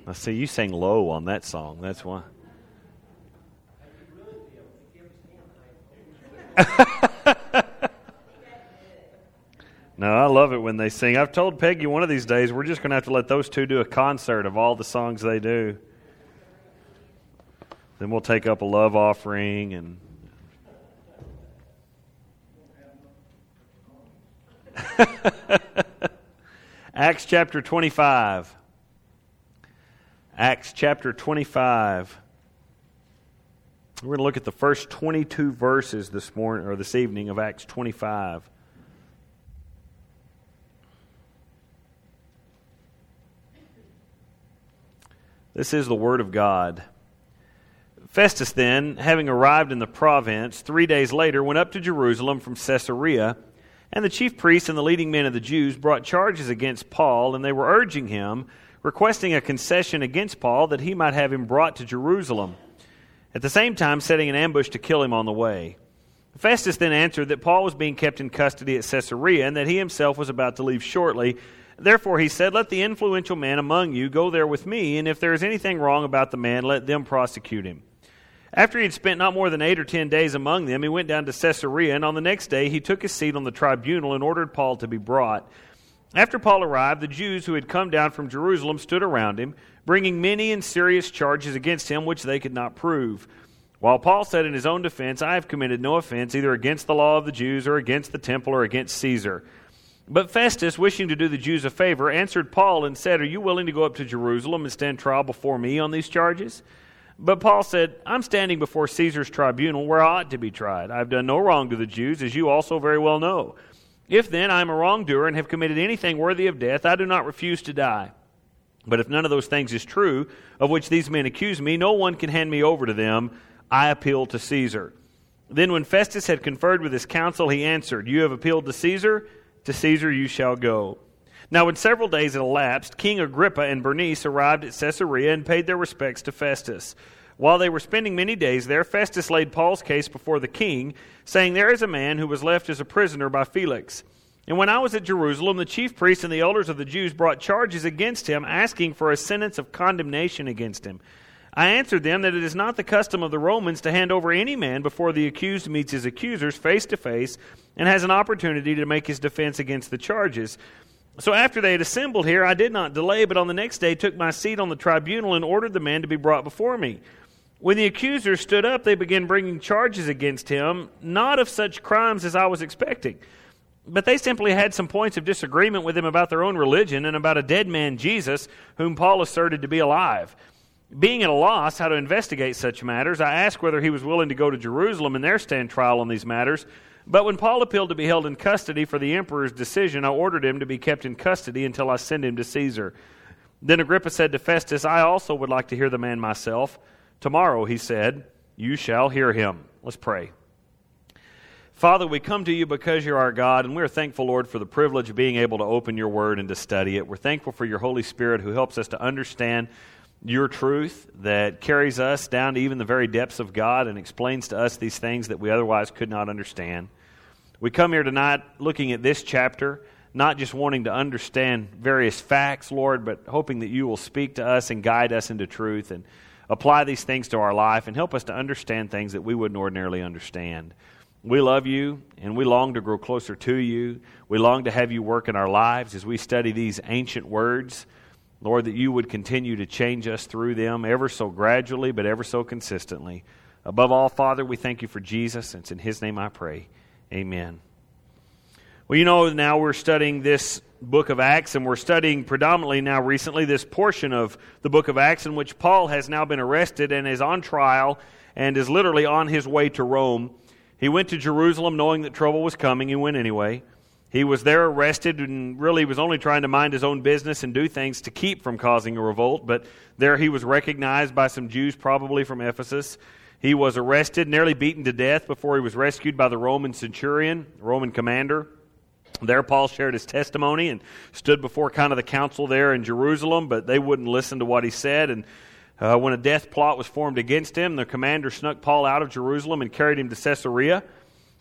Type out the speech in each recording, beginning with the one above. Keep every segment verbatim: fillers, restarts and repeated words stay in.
I see you sang low on that song. That's why. No, I love it when they sing. I've told Peggy one of these days we're just going to have to let those two do a concert of all the songs they do. Then we'll take up a love offering and Acts chapter twenty-five. Acts chapter twenty-five. We're going to look at the first twenty-two verses this morning or this evening of Acts twenty-five. This is the Word of God. Festus then, having arrived in the province, three days later went up to Jerusalem from Caesarea, and the chief priests and the leading men of the Jews brought charges against Paul, and they were urging him, requesting a concession against Paul that he might have him brought to Jerusalem, at the same time setting an ambush to kill him on the way. Festus then answered that Paul was being kept in custody at Caesarea, and that he himself was about to leave shortly. Therefore he said, "Let the influential man among you go there with me, and if there is anything wrong about the man, let them prosecute him." After he had spent not more than eight or ten days among them, he went down to Caesarea, and on the next day he took his seat on the tribunal and ordered Paul to be brought. After Paul arrived, the Jews who had come down from Jerusalem stood around him, bringing many and serious charges against him which they could not prove. While Paul said in his own defense, "I have committed no offense either against the law of the Jews or against the temple or against Caesar." But Festus, wishing to do the Jews a favor, answered Paul and said, "Are you willing to go up to Jerusalem and stand trial before me on these charges?" But Paul said, "I'm standing before Caesar's tribunal where I ought to be tried. I have done no wrong to the Jews, as you also very well know. If then I am a wrongdoer and have committed anything worthy of death, I do not refuse to die. But if none of those things is true, of which these men accuse me, no one can hand me over to them. I appeal to Caesar." Then when Festus had conferred with his council, he answered, "You have appealed to Caesar? To Caesar you shall go." Now when several days had elapsed, King Agrippa and Bernice arrived at Caesarea and paid their respects to Festus. While they were spending many days there, Festus laid Paul's case before the king, saying, "There is a man who was left as a prisoner by Felix. And when I was at Jerusalem, the chief priests and the elders of the Jews brought charges against him, asking for a sentence of condemnation against him. I answered them that it is not the custom of the Romans to hand over any man before the accused meets his accusers face to face and has an opportunity to make his defense against the charges. So after they had assembled here, I did not delay, but on the next day took my seat on the tribunal and ordered the man to be brought before me. When the accusers stood up, they began bringing charges against him, not of such crimes as I was expecting. But they simply had some points of disagreement with him about their own religion and about a dead man, Jesus, whom Paul asserted to be alive. Being at a loss how to investigate such matters, I asked whether he was willing to go to Jerusalem and there stand trial on these matters. But when Paul appealed to be held in custody for the emperor's decision, I ordered him to be kept in custody until I send him to Caesar. Then Agrippa said to Festus, "I also would like to hear the man myself." "Tomorrow," he said, "you shall hear him." Let's pray. Father, we come to you because you're our God, and we're thankful, Lord, for the privilege of being able to open your word and to study it. We're thankful for your Holy Spirit who helps us to understand your truth that carries us down to even the very depths of God and explains to us these things that we otherwise could not understand. We come here tonight looking at this chapter, not just wanting to understand various facts, Lord, but hoping that you will speak to us and guide us into truth and apply these things to our life and help us to understand things that we wouldn't ordinarily understand. We love you, and we long to grow closer to you. We long to have you work in our lives as we study these ancient words. Lord, that you would continue to change us through them ever so gradually, but ever so consistently. Above all, Father, we thank you for Jesus, and it's in his name I pray. Amen. Well, you know, now we're studying this book of Acts, and we're studying predominantly now recently this portion of the book of Acts in which Paul has now been arrested and is on trial and is literally on his way to Rome. He went to Jerusalem knowing that trouble was coming. He went anyway. He was there arrested and really was only trying to mind his own business and do things to keep from causing a revolt. But there he was recognized by some Jews, probably from Ephesus. He was arrested, nearly beaten to death before he was rescued by the Roman centurion, Roman commander. There Paul shared his testimony and stood before kind of the council there in Jerusalem, but they wouldn't listen to what he said. And uh, when a death plot was formed against him, the commander snuck Paul out of Jerusalem and carried him to Caesarea.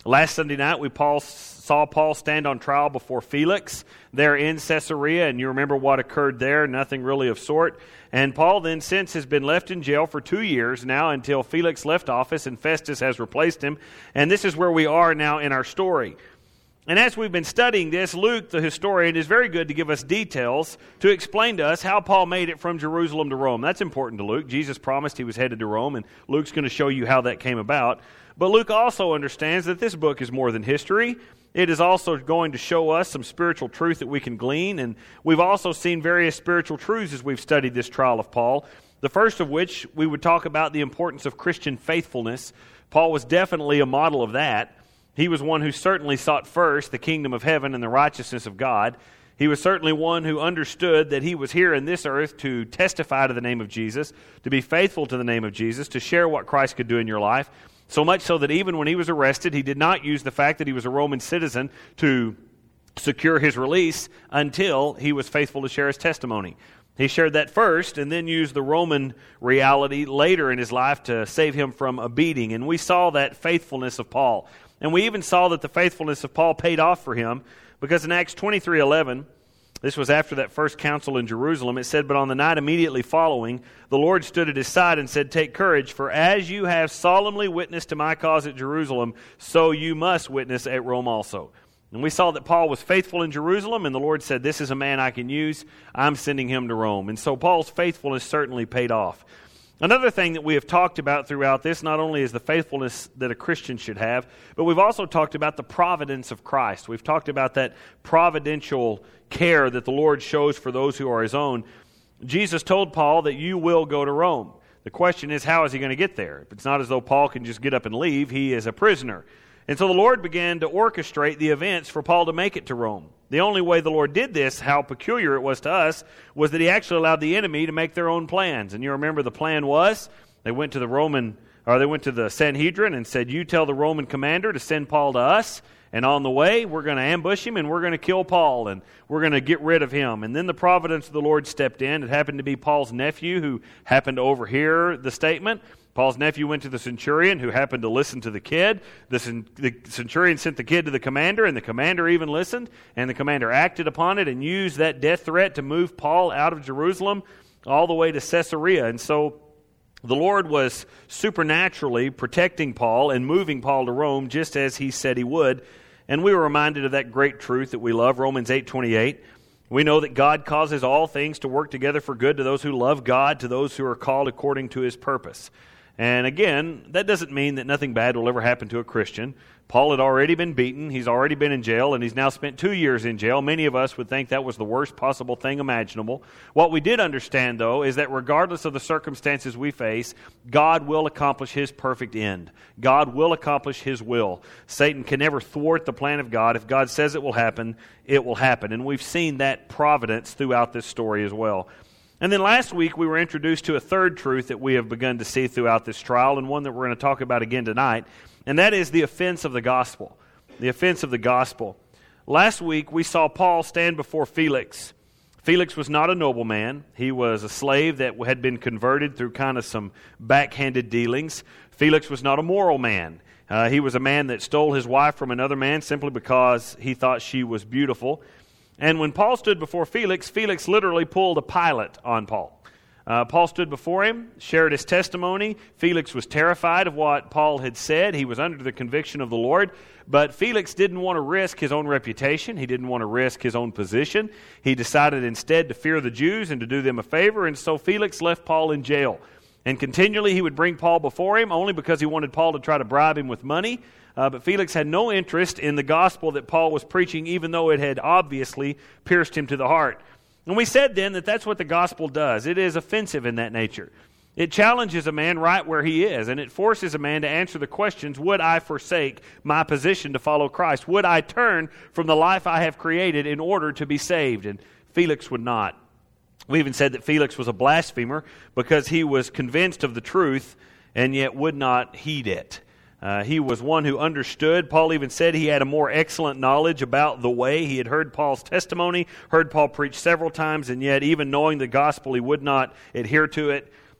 Last Sunday night, we Paul, saw Paul stand on trial before Felix there in Caesarea, and you remember what occurred there, nothing really of sort. And Paul then since has been left in jail for two years now until Felix left office and Festus has replaced him. And this is where we are now in our story. And as we've been studying this, Luke, the historian, is very good to give us details to explain to us how Paul made it from Jerusalem to Rome. That's important to Luke. Jesus promised he was headed to Rome, and Luke's going to show you how that came about. But Luke also understands that this book is more than history. It is also going to show us some spiritual truth that we can glean, and we've also seen various spiritual truths as we've studied this trial of Paul. The first of which, we would talk about the importance of Christian faithfulness. Paul was definitely a model of that. He was one who certainly sought first the kingdom of heaven and the righteousness of God. He was certainly one who understood that he was here in this earth to testify to the name of Jesus, to be faithful to the name of Jesus, to share what Christ could do in your life. So much so that even when he was arrested, he did not use the fact that he was a Roman citizen to secure his release until he was faithful to share his testimony. He shared that first and then used the Roman reality later in his life to save him from a beating. And we saw that faithfulness of Paul. And we even saw that the faithfulness of Paul paid off for him, because in Acts twenty-three eleven, this was after that first council in Jerusalem, it said, "But on the night immediately following, the Lord stood at his side and said, 'Take courage, for as you have solemnly witnessed to my cause at Jerusalem, so you must witness at Rome also.'" And we saw that Paul was faithful in Jerusalem, and the Lord said, "This is a man I can use. I'm sending him to Rome." And so Paul's faithfulness certainly paid off. Another thing that we have talked about throughout this, not only is the faithfulness that a Christian should have, but we've also talked about the providence of Christ. We've talked about that providential care that the Lord shows for those who are his own. Jesus told Paul that you will go to Rome. The question is, how is he going to get there? It's not as though Paul can just get up and leave. He is a prisoner. And so the Lord began to orchestrate the events for Paul to make it to Rome. The only way the Lord did this, how peculiar it was to us, was that he actually allowed the enemy to make their own plans. And you remember the plan was, they went to the Roman, or they went to the Sanhedrin and said, "You tell the Roman commander to send Paul to us, and on the way we're going to ambush him and we're going to kill Paul and we're going to get rid of him." And then the providence of the Lord stepped in. It happened to be Paul's nephew who happened to overhear the statement. Paul's nephew went to the centurion, who happened to listen to the kid. The, the centurion sent the kid to the commander, and the commander even listened, and the commander acted upon it and used that death threat to move Paul out of Jerusalem all the way to Caesarea. And so the Lord was supernaturally protecting Paul and moving Paul to Rome just as he said he would. And we were reminded of that great truth that we love, Romans eight twenty-eight. We know that God causes all things to work together for good to those who love God, to those who are called according to his purpose. And again, that doesn't mean that nothing bad will ever happen to a Christian. Paul had already been beaten, he's already been in jail, and he's now spent two years in jail. Many of us would think that was the worst possible thing imaginable. What we did understand, though, is that regardless of the circumstances we face, God will accomplish his perfect end. God will accomplish his will. Satan can never thwart the plan of God. If God says it will happen, it will happen. And we've seen that providence throughout this story as well. And then last week we were introduced to a third truth that we have begun to see throughout this trial, and one that we're going to talk about again tonight, and that is the offense of the gospel. The offense of the gospel. Last week we saw Paul stand before Felix. Felix was not a nobleman. He was a slave that had been converted through kind of some backhanded dealings. Felix was not a moral man. Uh, he was a man that stole his wife from another man simply because he thought she was beautiful. And when Paul stood before Felix, Felix literally pulled a Pilate on Paul. Uh, Paul stood before him, shared his testimony. Felix was terrified of what Paul had said. He was under the conviction of the Lord. But Felix didn't want to risk his own reputation. He didn't want to risk his own position. He decided instead to fear the Jews and to do them a favor. And so Felix left Paul in jail. And continually he would bring Paul before him only because he wanted Paul to try to bribe him with money. Uh, but Felix had no interest in the gospel that Paul was preaching, even though it had obviously pierced him to the heart. And we said then that that's what the gospel does. It is offensive in that nature. It challenges a man right where he is, and it forces a man to answer the questions, would I forsake my position to follow Christ? Would I turn from the life I have created in order to be saved? And Felix would not. We even said that Felix was a blasphemer because he was convinced of the truth and yet would not heed it. Uh, he was one who understood. Paul even said he had a more excellent knowledge about the way. He had heard Paul's testimony, heard Paul preach several times, and yet even knowing the gospel, he would not adhere to it.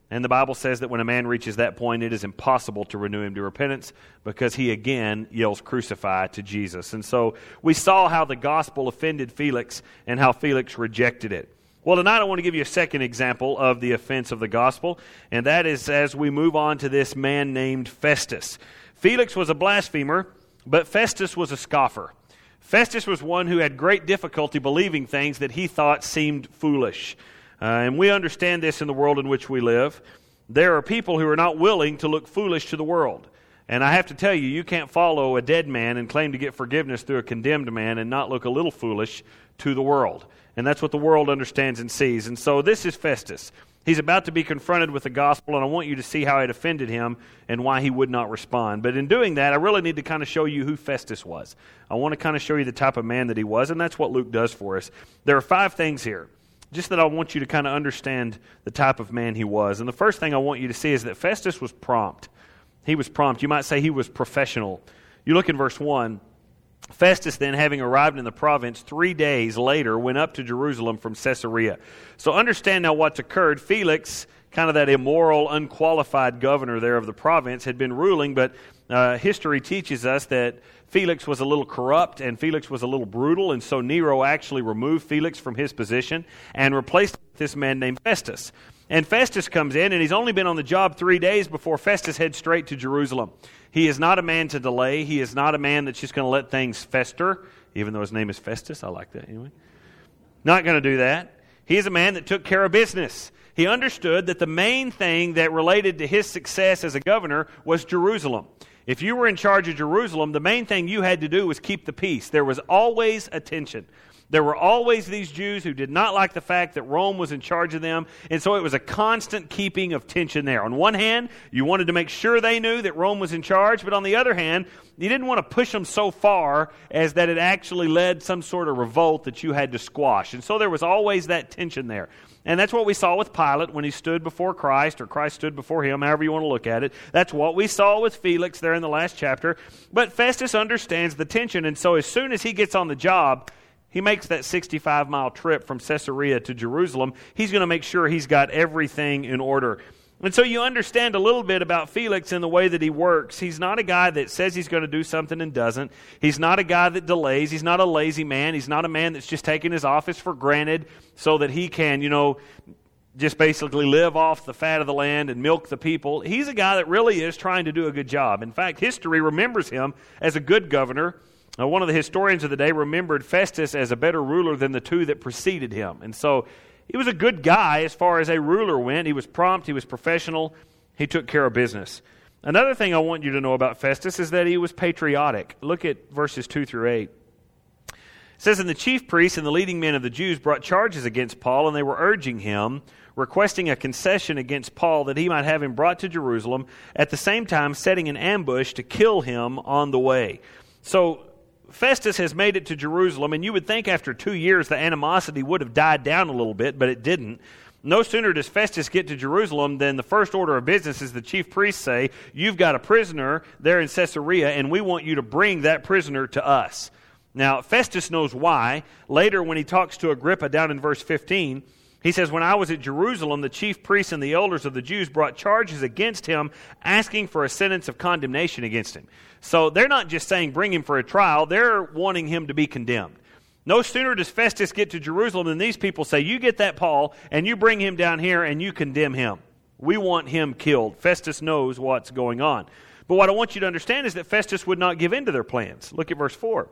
And the Bible says that when a man reaches that point, it is impossible to renew him to repentance because he again yells crucify to Jesus. And so we saw how the gospel offended Felix and how Felix rejected it. Well, tonight I want to give you a second example of the offense of the gospel, and that is as we move on to this man named Festus. Felix was a blasphemer, but Festus was a scoffer. Festus was one who had great difficulty believing things that he thought seemed foolish. Uh, and we understand this in the world in which we live. There are people who are not willing to look foolish to the world. And I have to tell you, you can't follow a dead man and claim to get forgiveness through a condemned man and not look a little foolish to the world. And that's what the world understands and sees. And so this is Festus. He's about to be confronted with the gospel, and I want you to see how it offended him and why he would not respond. But in doing that, I really need to kind of show you who Festus was. I want to kind of show you the type of man that he was, and that's what Luke does for us. There are five things here, just that I want you to kind of understand the type of man he was. And the first thing I want you to see is that Festus was prompt. He was prompt. You might say he was professional. You look in verse one. Festus then, having arrived in the province three days later, went up to Jerusalem from Caesarea. So understand now what's occurred. Felix, kind of that immoral, unqualified governor there of the province, had been ruling, but uh, history teaches us that Felix was a little corrupt and Felix was a little brutal, and so Nero actually removed Felix from his position and replaced this man named Festus. And Festus comes in, and he's only been on the job three days before Festus heads straight to Jerusalem. He is not a man to delay. He is not a man that's just going to let things fester, even though his name is Festus. I like that anyway. Not going to do that. He is a man that took care of business. He understood that the main thing that related to his success as a governor was Jerusalem. If you were in charge of Jerusalem, the main thing you had to do was keep the peace. There was always a tension. There were always these Jews who did not like the fact that Rome was in charge of them, and so it was a constant keeping of tension there. On one hand, you wanted to make sure they knew that Rome was in charge, but on the other hand, you didn't want to push them so far as that it actually led some sort of revolt that you had to squash. And so there was always that tension there. And that's what we saw with Pilate when he stood before Christ, or Christ stood before him, however you want to look at it. That's what we saw with Felix there in the last chapter. But Festus understands the tension, and so as soon as he gets on the job, he makes that sixty-five mile trip from Caesarea to Jerusalem. He's going to make sure he's got everything in order. And so you understand a little bit about Felix in the way that he works. He's not a guy that says he's going to do something and doesn't. He's not a guy that delays. He's not a lazy man. He's not a man that's just taking his office for granted so that he can, you know, just basically live off the fat of the land and milk the people. He's a guy that really is trying to do a good job. In fact, history remembers him as a good governor. Now, one of the historians of the day remembered Festus as a better ruler than the two that preceded him. And so he was a good guy as far as a ruler went. He was prompt. He was professional. He took care of business. Another thing I want you to know about Festus is that he was patriotic. Look at verses two through eight. It says, "And the chief priests and the leading men of the Jews brought charges against Paul, and they were urging him, requesting a concession against Paul that he might have him brought to Jerusalem, at the same time setting an ambush to kill him on the way." So Festus has made it to Jerusalem, and you would think after two years the animosity would have died down a little bit, but it didn't. No sooner does Festus get to Jerusalem than the first order of business is the chief priests say, "You've got a prisoner there in Caesarea, and we want you to bring that prisoner to us." Now, Festus knows why. Later, when he talks to Agrippa down in verse fifteen, he says, "When I was at Jerusalem, the chief priests and the elders of the Jews brought charges against him, asking for a sentence of condemnation against him." So they're not just saying bring him for a trial, they're wanting him to be condemned. No sooner does Festus get to Jerusalem than these people say, "You get that Paul, and you bring him down here, and you condemn him. We want him killed." Festus knows what's going on. But what I want you to understand is that Festus would not give in to their plans. Look at verse four.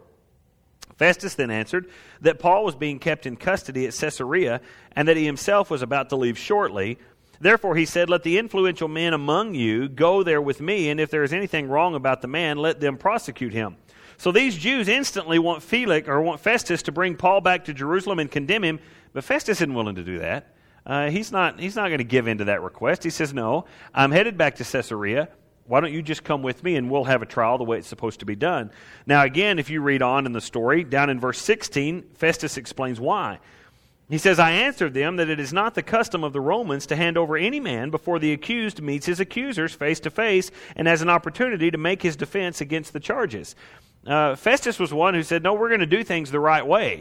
Festus then answered that Paul was being kept in custody at Caesarea, and that he himself was about to leave shortly. Therefore he said, "Let the influential men among you go there with me, and if there is anything wrong about the man, let them prosecute him." So these Jews instantly want Felix or want Festus to bring Paul back to Jerusalem and condemn him, but Festus isn't willing to do that. Uh, he's not. He's not going to give in to that request. He says, "No, I'm headed back to Caesarea. Why don't you just come with me and we'll have a trial the way it's supposed to be done?" Now again, if you read on in the story, down in verse sixteen, Festus explains why. He says, "I answered them that it is not the custom of the Romans to hand over any man before the accused meets his accusers face to face and has an opportunity to make his defense against the charges." Uh, Festus was one who said, "No, we're going to do things the right way." He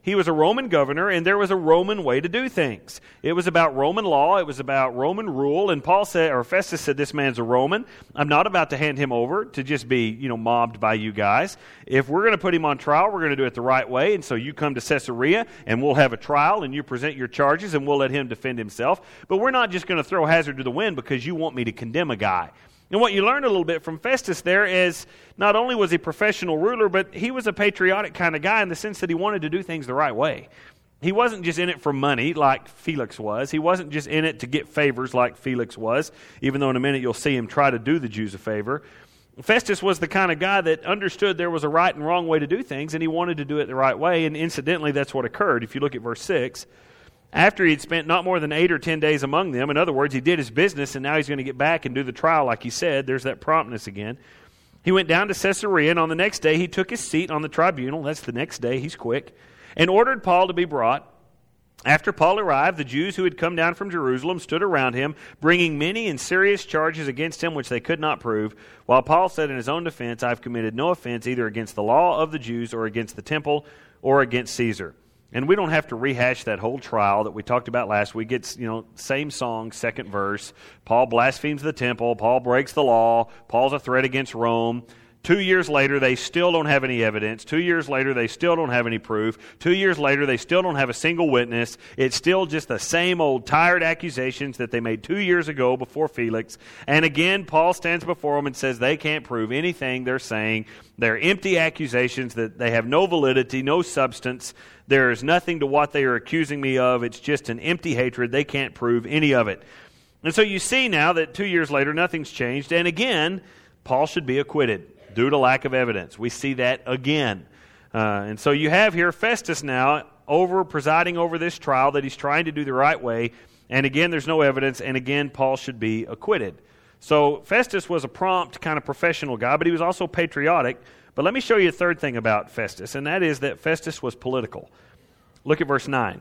He was a Roman governor, and there was a Roman way to do things. It was about Roman law. It was about Roman rule. And Paul said, or Festus said, this man's a Roman. I'm not about to hand him over to just be, you know, mobbed by you guys. If we're going to put him on trial, we're going to do it the right way. And so you come to Caesarea, and we'll have a trial, and you present your charges, and we'll let him defend himself. But we're not just going to throw hazard to the wind because you want me to condemn a guy. And what you learn a little bit from Festus there is not only was he a professional ruler, but he was a patriotic kind of guy in the sense that he wanted to do things the right way. He wasn't just in it for money like Felix was. He wasn't just in it to get favors like Felix was, even though in a minute you'll see him try to do the Jews a favor. Festus was the kind of guy that understood there was a right and wrong way to do things, and he wanted to do it the right way, and incidentally that's what occurred. If you look at verse six, after he had spent not more than eight or ten days among them, in other words, he did his business, and now he's going to get back and do the trial like he said. There's that promptness again. He went down to Caesarea, and on the next day he took his seat on the tribunal. That's the next day. He's quick. And ordered Paul to be brought. After Paul arrived, the Jews who had come down from Jerusalem stood around him, bringing many and serious charges against him which they could not prove, while Paul said in his own defense, I have committed no offense either against the law of the Jews or against the temple or against Caesar. And we don't have to rehash that whole trial that we talked about last week. It's, you know, same song, second verse. Paul blasphemes the temple. Paul breaks the law. Paul's a threat against Rome. Two years later, they still don't have any evidence. Two years later, they still don't have any proof. Two years later, they still don't have a single witness. It's still just the same old tired accusations that they made two years ago before Felix. And again, Paul stands before them and says they can't prove anything they're saying. They're empty accusations that they have no validity, no substance. There is nothing to what they are accusing me of. It's just an empty hatred. They can't prove any of it. And so you see now that two years later, nothing's changed. And again, Paul should be acquitted due to lack of evidence. We see that again. Uh, and so you have here Festus now over presiding over this trial that he's trying to do the right way. And again, there's no evidence. And again, Paul should be acquitted. So Festus was a prompt kind of professional guy, but he was also patriotic. But let me show you a third thing about Festus, and that is that Festus was political. Look at verse nine.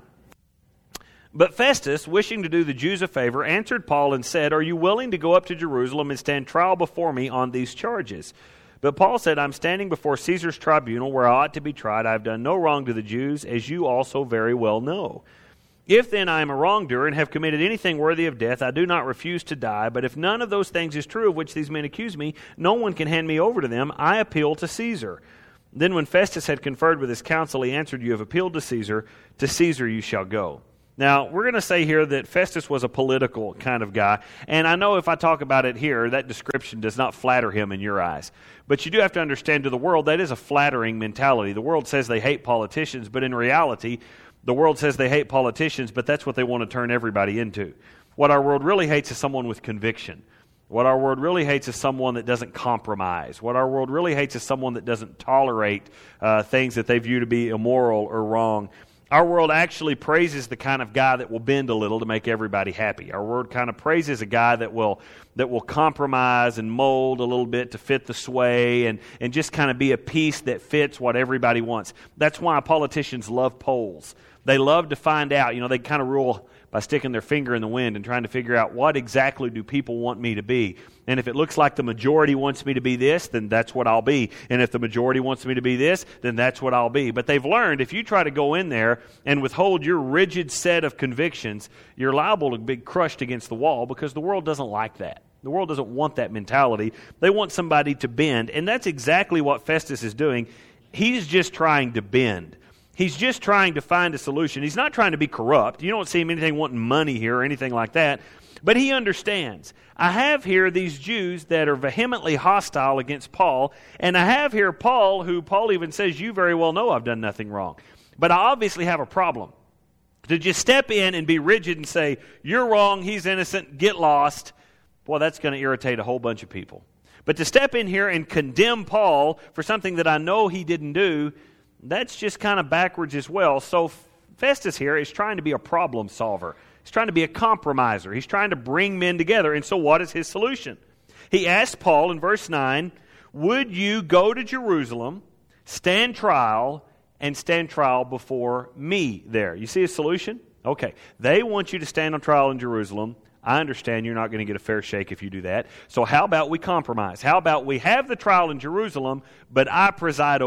But Festus, wishing to do the Jews a favor, answered Paul and said, Are you willing to go up to Jerusalem and stand trial before me on these charges? But Paul said, I'm standing before Caesar's tribunal where I ought to be tried. I have done no wrong to the Jews, as you also very well know. If then I am a wrongdoer and have committed anything worthy of death, I do not refuse to die. But if none of those things is true of which these men accuse me, no one can hand me over to them. I appeal to Caesar. Then when Festus had conferred with his council, he answered, You have appealed to Caesar. To Caesar you shall go. Now, we're going to say here that Festus was a political kind of guy. And I know if I talk about it here, that description does not flatter him in your eyes. But you do have to understand, to the world, that is a flattering mentality. The world says they hate politicians, but in reality, the world says they hate politicians, but that's what they want to turn everybody into. What our world really hates is someone with conviction. What our world really hates is someone that doesn't compromise. What our world really hates is someone that doesn't tolerate uh, things that they view to be immoral or wrong. Our world actually praises the kind of guy that will bend a little to make everybody happy. Our world kind of praises a guy that will that will compromise and mold a little bit to fit the sway and, and just kind of be a piece that fits what everybody wants. That's why politicians love polls. They love to find out, you know, they kind of rule by sticking their finger in the wind and trying to figure out what exactly do people want me to be. And if it looks like the majority wants me to be this, then that's what I'll be. And if the majority wants me to be this, then that's what I'll be. But they've learned if you try to go in there and withhold your rigid set of convictions, you're liable to be crushed against the wall because the world doesn't like that. The world doesn't want that mentality. They want somebody to bend. And that's exactly what Festus is doing. He's just trying to bend. He's just trying to find a solution. He's not trying to be corrupt. You don't see him anything wanting money here or anything like that. But he understands. I have here these Jews that are vehemently hostile against Paul, and I have here Paul, who Paul even says, you very well know I've done nothing wrong. But I obviously have a problem. To just step in and be rigid and say, you're wrong, he's innocent, get lost, boy, that's going to irritate a whole bunch of people. But to step in here and condemn Paul for something that I know he didn't do, that's just kind of backwards as well. So Festus here is trying to be a problem solver. He's trying to be a compromiser. He's trying to bring men together. And so what is his solution? He asked Paul in verse nine, would you go to Jerusalem, stand trial, and stand trial before me there? You see his solution? Okay. They want you to stand on trial in Jerusalem. I understand you're not going to get a fair shake if you do that. So how about we compromise? How about we have the trial in Jerusalem, but I preside over it?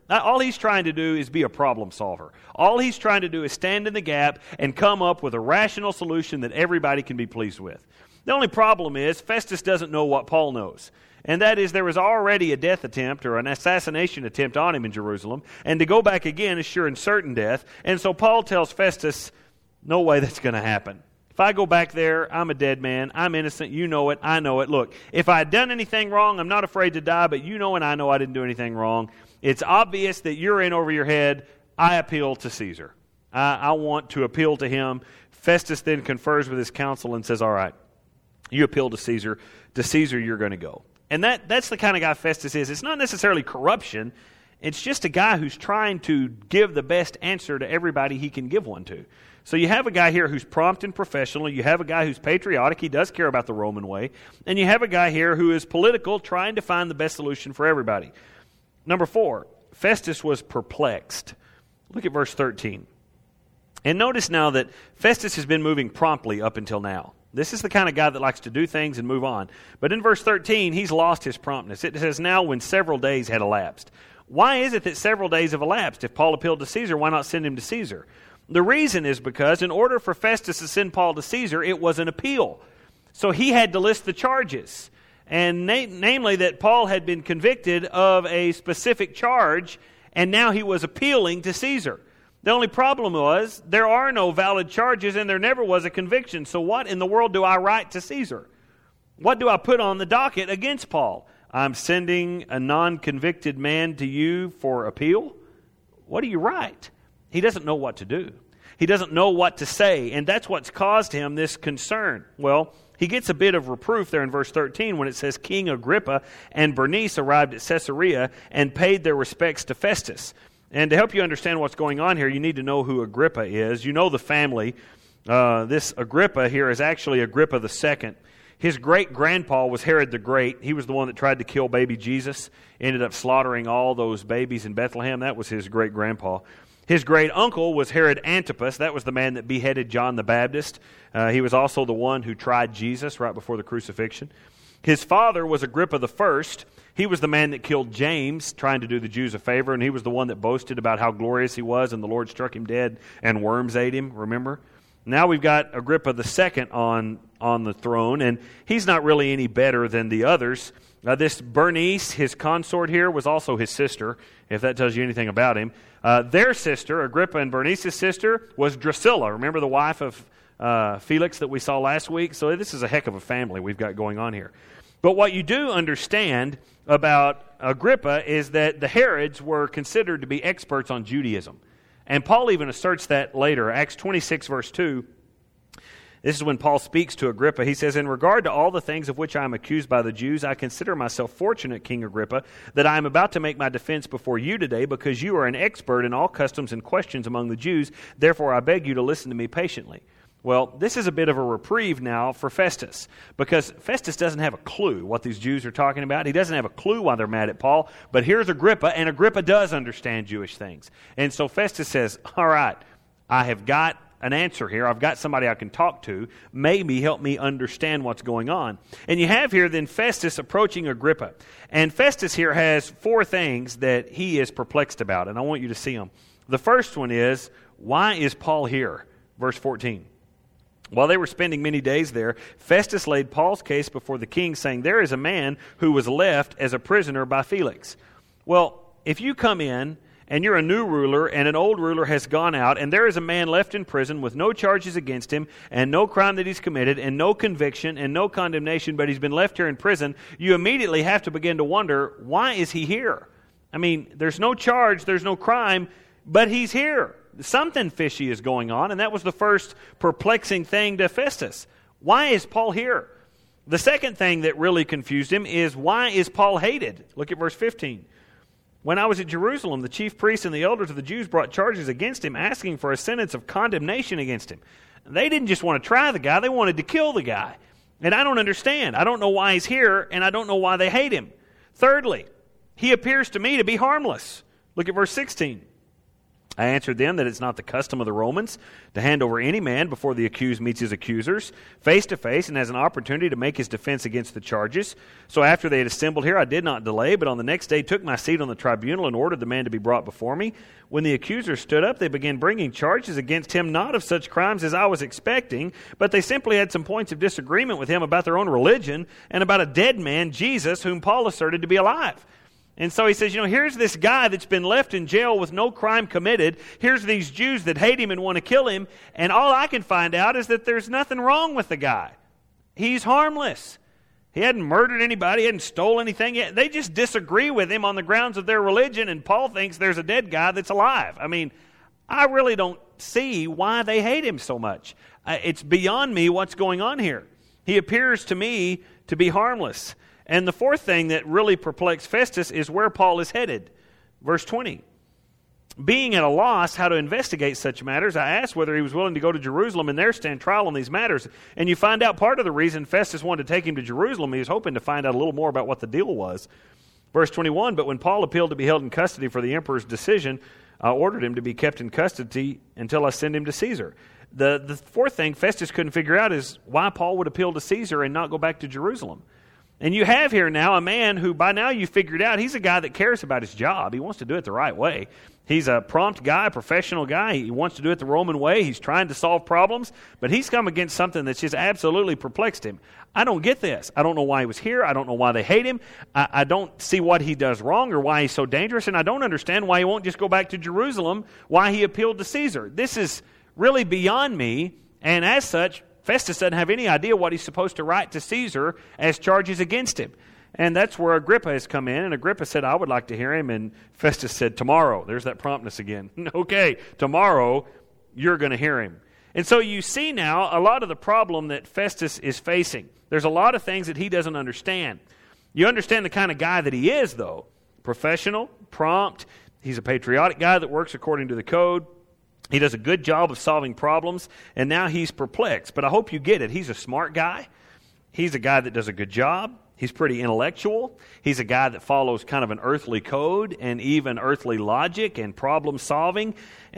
All he's trying to do is be a problem solver. All he's trying to do is stand in the gap and come up with a rational solution that everybody can be pleased with. The only problem is Festus doesn't know what Paul knows. And that is there was already a death attempt or an assassination attempt on him in Jerusalem. And to go back again is sure and certain death. And so Paul tells Festus, no way that's going to happen. If I go back there, I'm a dead man. I'm innocent. You know it. I know it. Look, if I had done anything wrong, I'm not afraid to die, but you know and I know I didn't do anything wrong. It's obvious that you're in over your head. I appeal to Caesar. I, I want to appeal to him. Festus then confers with his council and says, all right, you appeal to Caesar. To Caesar you're going to go. And that, that's the kind of guy Festus is. It's not necessarily corruption. It's just a guy who's trying to give the best answer to everybody he can give one to. So you have a guy here who's prompt and professional. You have a guy who's patriotic. He does care about the Roman way. And you have a guy here who is political, trying to find the best solution for everybody. Number four, Festus was perplexed. Look at verse thirteen. And notice now that Festus has been moving promptly up until now. This is the kind of guy that likes to do things and move on. But in verse thirteen, he's lost his promptness. It says, now when several days had elapsed. Why is it that several days have elapsed? If Paul appealed to Caesar, why not send him to Caesar? The reason is because in order for Festus to send Paul to Caesar, it was an appeal. So he had to list the charges. And na- namely that Paul had been convicted of a specific charge, and now he was appealing to Caesar. The only problem was there are no valid charges and there never was a conviction. So what in the world do I write to Caesar? What do I put on the docket against Paul? I'm sending a non-convicted man to you for appeal? What do you write? He doesn't know what to do. He doesn't know what to say, and that's what's caused him this concern. Well, he gets a bit of reproof there in verse thirteen when it says, King Agrippa and Bernice arrived at Caesarea and paid their respects to Festus. And to help you understand what's going on here, you need to know who Agrippa is. You know the family. Uh, this Agrippa here is actually Agrippa the Second. His great-grandpa was Herod the Great. He was the one that tried to kill baby Jesus, ended up slaughtering all those babies in Bethlehem. That was his great-grandpa. His great-uncle was Herod Antipas. That was the man that beheaded John the Baptist. Uh, he was also the one who tried Jesus right before the crucifixion. His father was Agrippa the First. He was the man that killed James, trying to do the Jews a favor, and he was the one that boasted about how glorious he was, and the Lord struck him dead, and worms ate him, remember? Now we've got Agrippa the Second on, on the throne, and he's not really any better than the others. Uh, this Bernice, his consort here, was also his sister, if that tells you anything about him. Uh, their sister, Agrippa and Bernice's sister, was Drusilla. Remember the wife of uh, Felix that we saw last week? So this is a heck of a family we've got going on here. But what you do understand about Agrippa is that the Herods were considered to be experts on Judaism. And Paul even asserts that later. Acts twenty-six, verse two. This is when Paul speaks to Agrippa. He says, in regard to all the things of which I am accused by the Jews, I consider myself fortunate, King Agrippa, that I am about to make my defense before you today, because you are an expert in all customs and questions among the Jews. Therefore, I beg you to listen to me patiently. Well, this is a bit of a reprieve now for Festus, because Festus doesn't have a clue what these Jews are talking about. He doesn't have a clue why they're mad at Paul, but here's Agrippa, and Agrippa does understand Jewish things. And so Festus says, all right, I have got an answer here. I've got somebody I can talk to. Maybe help me understand what's going on. And you have here then Festus approaching Agrippa. And Festus here has four things that he is perplexed about, and I want you to see them. The first one is, why is Paul here? Verse fourteen. While they were spending many days there, Festus laid Paul's case before the king, saying, there is a man who was left as a prisoner by Felix. Well, if you come in and you're a new ruler and an old ruler has gone out, and there is a man left in prison with no charges against him and no crime that he's committed and no conviction and no condemnation, but he's been left here in prison, you immediately have to begin to wonder, why is he here? I mean, there's no charge, there's no crime, but he's here. Something fishy is going on, and that was the first perplexing thing to Festus. Why is Paul here? The second thing that really confused him is, why is Paul hated? Look at verse fifteen. When I was at Jerusalem, the chief priests and the elders of the Jews brought charges against him, asking for a sentence of condemnation against him. They didn't just want to try the guy, they wanted to kill the guy. And I don't understand. I don't know why he's here, and I don't know why they hate him. Thirdly, he appears to me to be harmless. Look at verse sixteen. I answered them that it's not the custom of the Romans to hand over any man before the accused meets his accusers, face to face, and has an opportunity to make his defense against the charges. So after they had assembled here, I did not delay, but on the next day took my seat on the tribunal and ordered the man to be brought before me. When the accusers stood up, they began bringing charges against him, not of such crimes as I was expecting, but they simply had some points of disagreement with him about their own religion and about a dead man, Jesus, whom Paul asserted to be alive. And so he says, you know, here's this guy that's been left in jail with no crime committed. Here's these Jews that hate him and want to kill him. And all I can find out is that there's nothing wrong with the guy. He's harmless. He hadn't murdered anybody. He hadn't stole anything yet. They just disagree with him on the grounds of their religion. And Paul thinks there's a dead guy that's alive. I mean, I really don't see why they hate him so much. Uh, it's beyond me what's going on here. He appears to me to be harmless. And the fourth thing that really perplexed Festus is where Paul is headed. Verse twenty. Being at a loss how to investigate such matters, I asked whether he was willing to go to Jerusalem and there stand trial on these matters. And you find out part of the reason Festus wanted to take him to Jerusalem, he was hoping to find out a little more about what the deal was. Verse twenty-one, but when Paul appealed to be held in custody for the emperor's decision, I ordered him to be kept in custody until I send him to Caesar. The, the fourth thing Festus couldn't figure out is why Paul would appeal to Caesar and not go back to Jerusalem. And you have here now a man who by now you figured out he's a guy that cares about his job. He wants to do it the right way. He's a prompt guy, a professional guy. He wants to do it the Roman way. He's trying to solve problems, but he's come against something that's just absolutely perplexed him. I don't get this. I don't know why he was here. I don't know why they hate him. I, I don't see what he does wrong or why he's so dangerous, and I don't understand why he won't just go back to Jerusalem, why he appealed to Caesar. This is really beyond me, and as such, Festus doesn't have any idea what he's supposed to write to Caesar as charges against him. And that's where Agrippa has come in. And Agrippa said, I would like to hear him. And Festus said, tomorrow. There's that promptness again. Okay, tomorrow you're going to hear him. And so you see now a lot of the problem that Festus is facing. There's a lot of things that he doesn't understand. You understand the kind of guy that he is, though. Professional, prompt. He's a patriotic guy that works according to the code. He does a good job of solving problems, and now he's perplexed. But I hope you get it. He's a smart guy. He's a guy that does a good job. He's pretty intellectual. He's a guy that follows kind of an earthly code and even earthly logic and problem solving.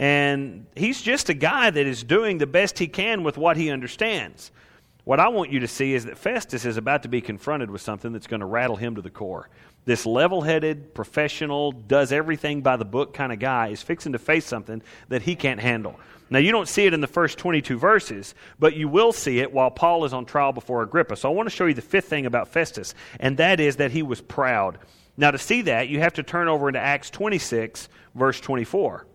And he's just a guy that is doing the best he can with what he understands. What I want you to see is that Festus is about to be confronted with something that's going to rattle him to the core. This level-headed, professional, does everything by the book kind of guy is fixing to face something that he can't handle. Now, you don't see it in the first twenty-two verses, but you will see it while Paul is on trial before Agrippa. So I want to show you the fifth thing about Festus, and that is that he was proud. Now, to see that, you have to turn over into Acts twenty-six, verse twenty-four.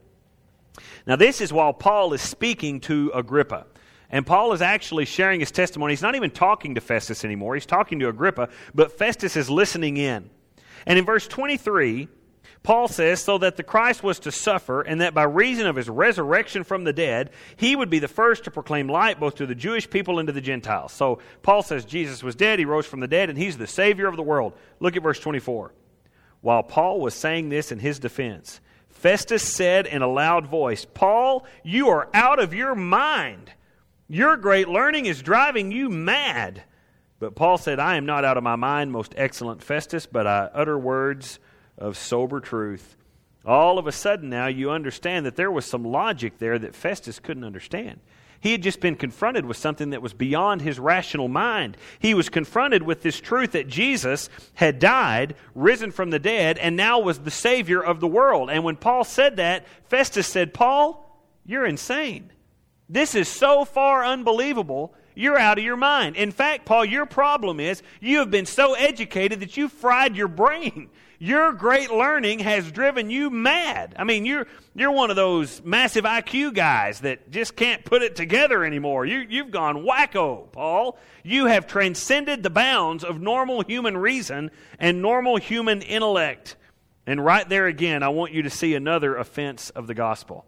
Now, this is while Paul is speaking to Agrippa. And Paul is actually sharing his testimony. He's not even talking to Festus anymore. He's talking to Agrippa, but Festus is listening in. And in verse twenty-three, Paul says, so that the Christ was to suffer, and that by reason of his resurrection from the dead, he would be the first to proclaim light both to the Jewish people and to the Gentiles. So Paul says Jesus was dead, he rose from the dead, and he's the Savior of the world. Look at verse twenty-four. While Paul was saying this in his defense, Festus said in a loud voice, Paul, you are out of your mind. Your great learning is driving you mad. But Paul said, I am not out of my mind, most excellent Festus, but I utter words of sober truth. All of a sudden now you understand that there was some logic there that Festus couldn't understand. He had just been confronted with something that was beyond his rational mind. He was confronted with this truth that Jesus had died, risen from the dead, and now was the Savior of the world. And when Paul said that, Festus said, Paul, you're insane. This is so far unbelievable, you're out of your mind. In fact, Paul, your problem is you have been so educated that you've fried your brain. Your great learning has driven you mad. I mean, you're you're one of those massive I Q guys that just can't put it together anymore. You, you've gone wacko, Paul. You have transcended the bounds of normal human reason and normal human intellect. And right there again, I want you to see another offense of the gospel.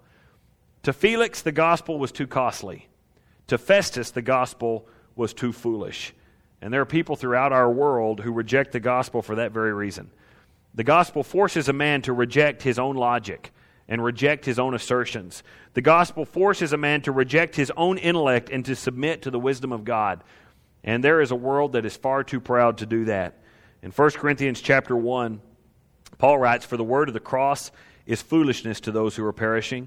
To Felix, the gospel was too costly. To Festus, the gospel was too foolish. And there are people throughout our world who reject the gospel for that very reason. The gospel forces a man to reject his own logic and reject his own assertions. The gospel forces a man to reject his own intellect and to submit to the wisdom of God. And there is a world that is far too proud to do that. In First Corinthians chapter one, Paul writes, for the word of the cross is foolishness to those who are perishing,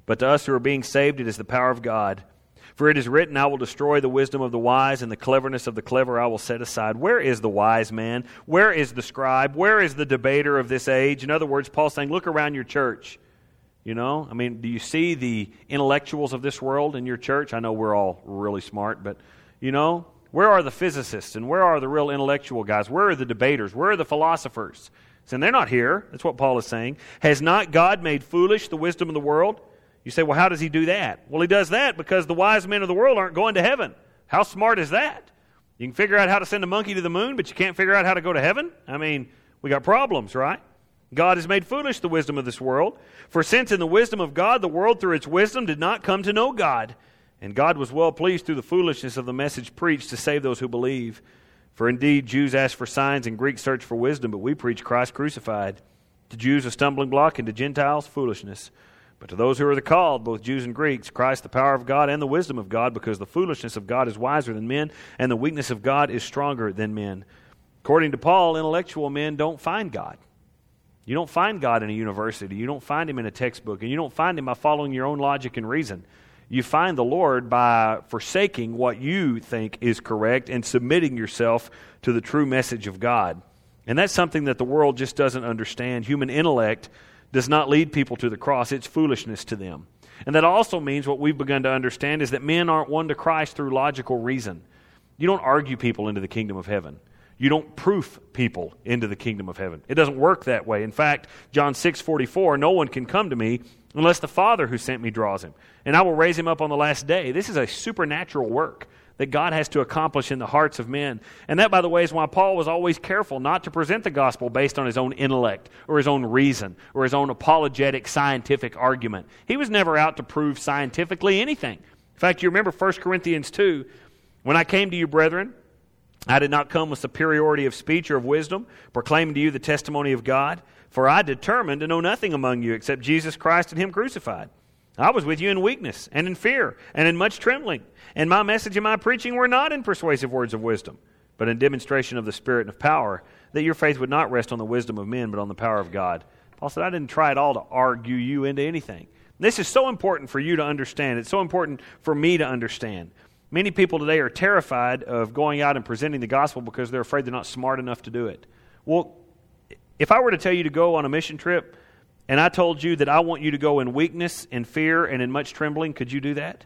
But to us who are being saved, it is the power of God. For it is written, I will destroy the wisdom of the wise, and the cleverness of the clever I will set aside. Where is the wise man? Where is the scribe? Where is the debater of this age? In other words, Paul's saying, look around your church. You know, I mean, do you see the intellectuals of this world in your church? I know we're all really smart, but, you know, where are the physicists and where are the real intellectual guys? Where are the debaters? Where are the philosophers? And they're not here. That's what Paul is saying. Has not God made foolish the wisdom of the world? You say, well, how does he do that? Well, he does that because the wise men of the world aren't going to heaven. How smart is that? You can figure out how to send a monkey to the moon, but you can't figure out how to go to heaven? I mean, we got problems, right? God has made foolish the wisdom of this world. For since in the wisdom of God, the world through its wisdom did not come to know God. And God was well pleased through the foolishness of the message preached to save those who believe. For indeed, Jews ask for signs and Greeks search for wisdom, but we preach Christ crucified. To Jews a stumbling block, and to Gentiles foolishness. But to those who are the called, both Jews and Greeks, Christ the power of God and the wisdom of God, because the foolishness of God is wiser than men, and the weakness of God is stronger than men. According to Paul, intellectual men don't find God. You don't find God in a university. You don't find Him in a textbook. And you don't find Him by following your own logic and reason. You find the Lord by forsaking what you think is correct and submitting yourself to the true message of God. And that's something that the world just doesn't understand. Human intellect does not lead people to the cross. It's foolishness to them. And that also means what we've begun to understand is that men aren't won to Christ through logical reason. You don't argue people into the kingdom of heaven. You don't proof people into the kingdom of heaven. It doesn't work that way. In fact, John six forty-four, no one can come to me unless the Father who sent me draws him. And I will raise him up on the last day. This is a supernatural work that God has to accomplish in the hearts of men. And that, by the way, is why Paul was always careful not to present the gospel based on his own intellect or his own reason or his own apologetic scientific argument. He was never out to prove scientifically anything. In fact, you remember First Corinthians two, when I came to you, brethren, I did not come with superiority of speech or of wisdom, proclaiming to you the testimony of God, for I determined to know nothing among you except Jesus Christ and Him crucified. I was with you in weakness and in fear and in much trembling. And my message and my preaching were not in persuasive words of wisdom, but in demonstration of the Spirit and of power, that your faith would not rest on the wisdom of men, but on the power of God. Paul said, I didn't try at all to argue you into anything. This is so important for you to understand. It's so important for me to understand. Many people today are terrified of going out and presenting the gospel because they're afraid they're not smart enough to do it. Well, if I were to tell you to go on a mission trip, and I told you that I want you to go in weakness, in fear, and in much trembling, could you do that?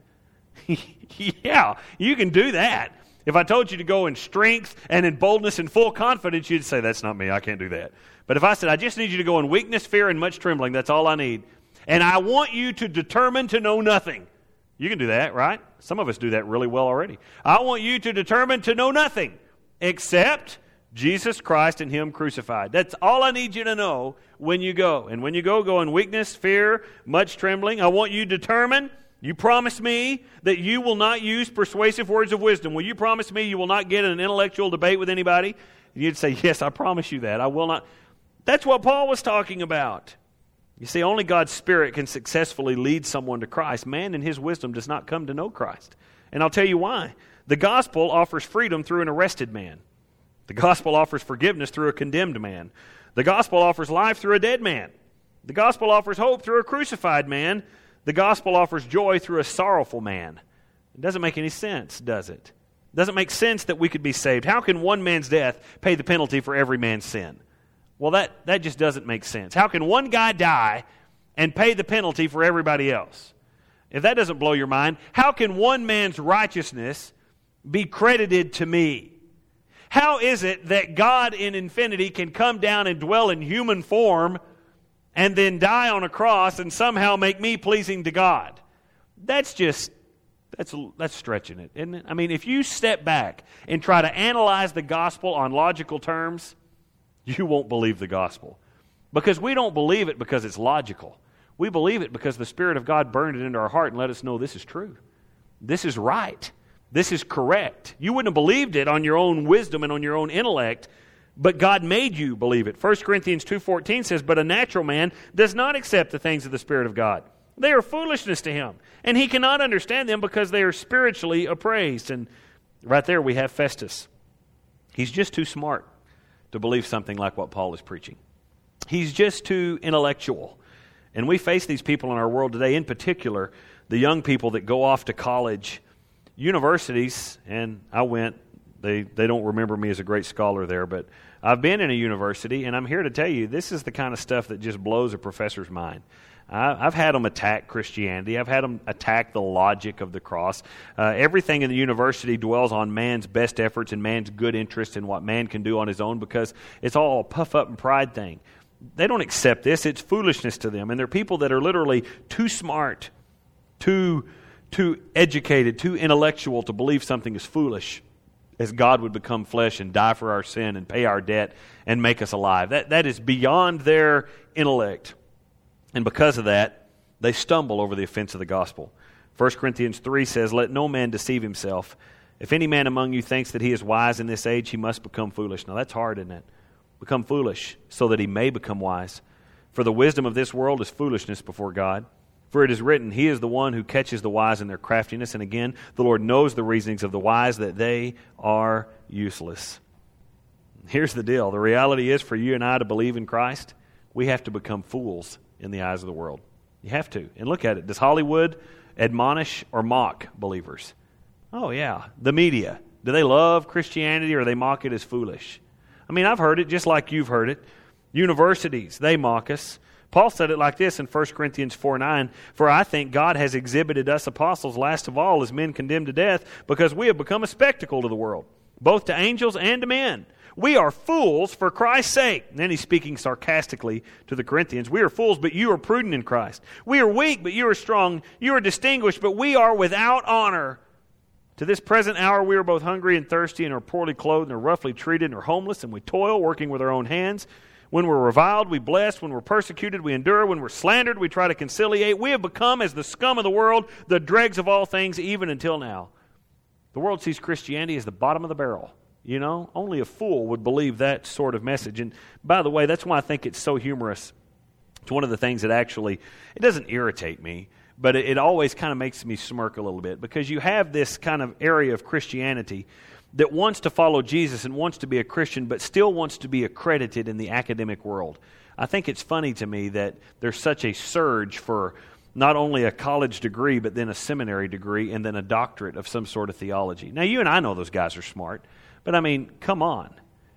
Yeah, you can do that. If I told you to go in strength and in boldness and full confidence, you'd say, that's not me, I can't do that. But if I said, I just need you to go in weakness, fear, and much trembling, that's all I need. And I want you to determine to know nothing. You can do that, right? Some of us do that really well already. I want you to determine to know nothing except Jesus Christ and Him crucified. That's all I need you to know when you go. And when you go, go in weakness, fear, much trembling. I want you to determine, you promise me that you will not use persuasive words of wisdom. Will you promise me you will not get in an intellectual debate with anybody? And you'd say, yes, I promise you that. I will not. That's what Paul was talking about. You see, only God's Spirit can successfully lead someone to Christ. Man in his wisdom does not come to know Christ. And I'll tell you why. The gospel offers freedom through an arrested man. The gospel offers forgiveness through a condemned man. The gospel offers life through a dead man. The gospel offers hope through a crucified man. The gospel offers joy through a sorrowful man. It doesn't make any sense, does it? It doesn't make sense that we could be saved. How can one man's death pay the penalty for every man's sin? Well, that, that just doesn't make sense. How can one guy die and pay the penalty for everybody else? If that doesn't blow your mind, how can one man's righteousness be credited to me? How is it that God in infinity can come down and dwell in human form and then die on a cross and somehow make me pleasing to God? That's just, that's, that's stretching it, isn't it? I mean, if you step back and try to analyze the gospel on logical terms, you won't believe the gospel. Because we don't believe it because it's logical. We believe it because the Spirit of God burned it into our heart and let us know this is true. This is right. This is correct. You wouldn't have believed it on your own wisdom and on your own intellect, but God made you believe it. First Corinthians two fourteen says, but a natural man does not accept the things of the Spirit of God. They are foolishness to him, and he cannot understand them because they are spiritually appraised. And right there we have Festus. He's just too smart to believe something like what Paul is preaching. He's just too intellectual. And we face these people in our world today, in particular, the young people that go off to college, universities, and I went, they, they don't remember me as a great scholar there, but I've been in a university, and I'm here to tell you, this is the kind of stuff that just blows a professor's mind. I, I've had them attack Christianity. I've had them attack the logic of the cross. Uh, everything in the university dwells on man's best efforts and man's good interest in what man can do on his own, because it's all a puff up and pride thing. They don't accept this. It's foolishness to them. And they're people that are literally too smart, too, too educated, too intellectual to believe something is foolish, as God would become flesh and die for our sin and pay our debt and make us alive. That, that is beyond their intellect. And because of that, they stumble over the offense of the gospel. First Corinthians three says, "Let no man deceive himself. If any man among you thinks that he is wise in this age, he must become foolish." Now that's hard, isn't it? Become foolish, so that he may become wise. For the wisdom of this world is foolishness before God. For it is written, He is the one who catches the wise in their craftiness. And again, the Lord knows the reasonings of the wise, that they are useless. Here's the deal. The reality is, for you and I to believe in Christ, we have to become fools in the eyes of the world. You have to. And look at it. Does Hollywood admonish or mock believers? Oh, yeah. The media. Do they love Christianity, or do they mock it as foolish? I mean, I've heard it just like you've heard it. Universities, they mock us. Paul said it like this in First Corinthians four nine, "For I think God has exhibited us apostles last of all as men condemned to death, because we have become a spectacle to the world, both to angels and to men. We are fools for Christ's sake." And then he's speaking sarcastically to the Corinthians. "We are fools, but you are prudent in Christ. We are weak, but you are strong. You are distinguished, but we are without honor. To this present hour we are both hungry and thirsty, and are poorly clothed, and are roughly treated, and are homeless, and we toil, working with our own hands. When we're reviled, we bless. When we're persecuted, we endure. When we're slandered, we try to conciliate. We have become as the scum of the world, the dregs of all things, even until now." The world sees Christianity as the bottom of the barrel. You know, only a fool would believe that sort of message. And by the way, that's why I think it's so humorous. It's one of the things that actually, it doesn't irritate me, but it, it always kind of makes me smirk a little bit, because you have this kind of area of Christianity that wants to follow Jesus and wants to be a Christian, but still wants to be accredited in the academic world. I think it's funny to me that there's such a surge for not only a college degree, but then a seminary degree, and then a doctorate of some sort of theology. Now, you and I know those guys are smart, but I mean, come on.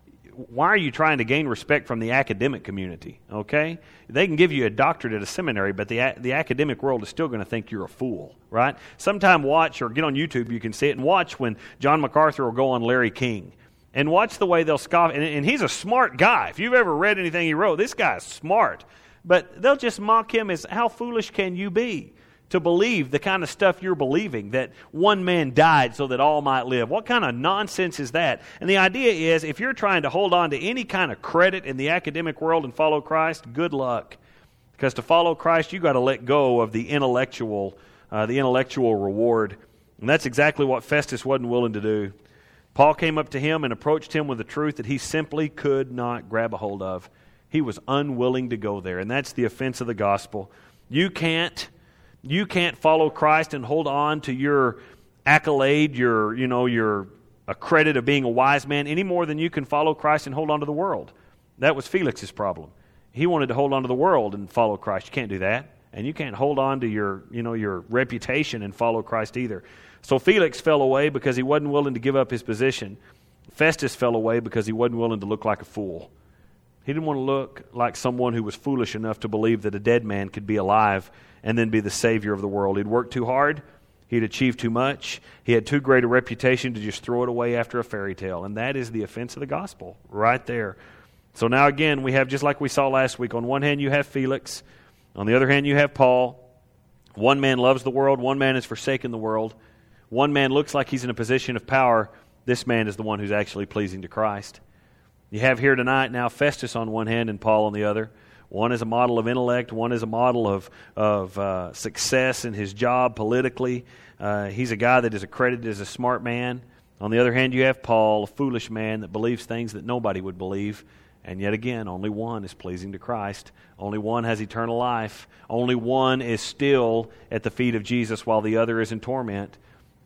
Why are you trying to gain respect from the academic community, okay? They can give you a doctorate at a seminary, but the the academic world is still going to think you're a fool, right? Sometime watch, or get on YouTube, you can see it, and watch when John MacArthur will go on Larry King. And watch the way they'll scoff. And, and he's a smart guy. If you've ever read anything he wrote, this guy's smart. But they'll just mock him as, how foolish can you be to believe the kind of stuff you're believing, that one man died so that all might live? What kind of nonsense is that? And the idea is, if you're trying to hold on to any kind of credit in the academic world and follow Christ, good luck. Because to follow Christ, you've got to let go of the intellectual, uh, the intellectual reward. And that's exactly what Festus wasn't willing to do. Paul came up to him and approached him with a truth that he simply could not grab a hold of. He was unwilling to go there, and that's the offense of the gospel. You can't, you can't follow Christ and hold on to your accolade, your, you know, your a credit of being a wise man, any more than you can follow Christ and hold on to the world. That was Felix's problem. He wanted to hold on to the world and follow Christ. You can't do that, and you can't hold on to your, you know, your reputation and follow Christ either. So Felix fell away because he wasn't willing to give up his position. Festus fell away because he wasn't willing to look like a fool. He didn't want to look like someone who was foolish enough to believe that a dead man could be alive and then be the Savior of the world. He'd worked too hard. He'd achieved too much. He had too great a reputation to just throw it away after a fairy tale. And that is the offense of the gospel right there. So now again, we have, just like we saw last week, on one hand you have Felix. On the other hand you have Paul. One man loves the world. One man has forsaken the world. One man looks like he's in a position of power. This man is the one who's actually pleasing to Christ. You have here tonight now Festus on one hand and Paul on the other. One is a model of intellect. One is a model of, of uh, success in his job politically. Uh, he's a guy that is accredited as a smart man. On the other hand, you have Paul, a foolish man that believes things that nobody would believe. And yet again, only one is pleasing to Christ. Only one has eternal life. Only one is still at the feet of Jesus while the other is in torment.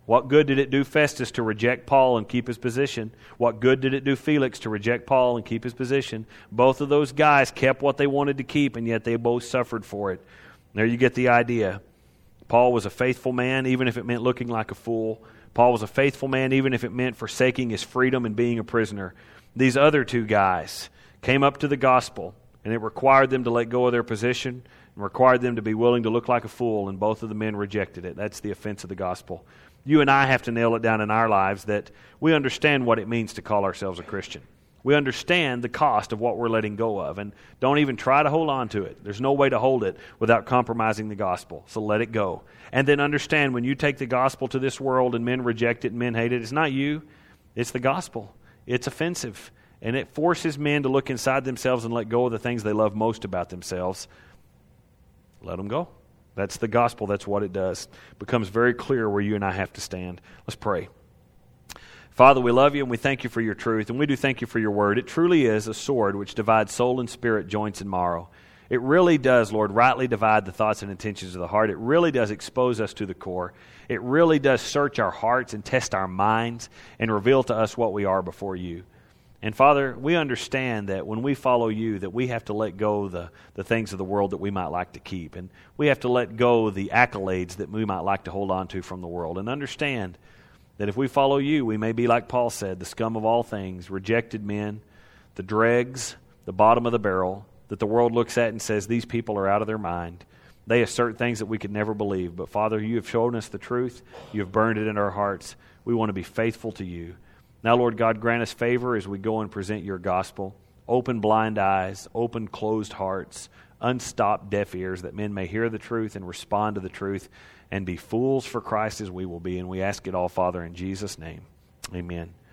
What good did it do Festus to reject Paul and keep his position? What good did it do Felix to reject Paul and keep his position? Both of those guys kept what they wanted to keep, and yet they both suffered for it. There you get the idea. Paul was a faithful man, even if it meant looking like a fool. Paul was a faithful man, even if it meant forsaking his freedom and being a prisoner. These other two guys came up to the gospel, and it required them to let go of their position and required them to be willing to look like a fool, and both of the men rejected it. That's the offense of the gospel. You and I have to nail it down in our lives that we understand what it means to call ourselves a Christian. We understand the cost of what we're letting go of, and don't even try to hold on to it. There's no way to hold it without compromising the gospel, so let it go. And then understand when you take the gospel to this world and men reject it and men hate it, it's not you, it's the gospel. It's offensive, and it forces men to look inside themselves and let go of the things they love most about themselves. Let them go. That's the gospel. That's what it does. It becomes very clear where you and I have to stand. Let's pray. Father, we love you and we thank you for your truth, and we do thank you for your word. It truly is a sword which divides soul and spirit, joints and marrow. It really does, Lord, rightly divide the thoughts and intentions of the heart. It really does expose us to the core. It really does search our hearts and test our minds and reveal to us what we are before you. And Father, we understand that when we follow you, that we have to let go the, the things of the world that we might like to keep. And we have to let go the accolades that we might like to hold on to from the world. And understand that if we follow you, we may be like Paul said, the scum of all things, rejected men, the dregs, the bottom of the barrel, that the world looks at and says, these people are out of their mind. They assert things that we could never believe. But Father, you have shown us the truth. You have burned it in our hearts. We want to be faithful to you. Now, Lord God, grant us favor as we go and present your gospel. Open blind eyes, open closed hearts, unstopped deaf ears, that men may hear the truth and respond to the truth and be fools for Christ as we will be. And we ask it all, Father, in Jesus' name. Amen.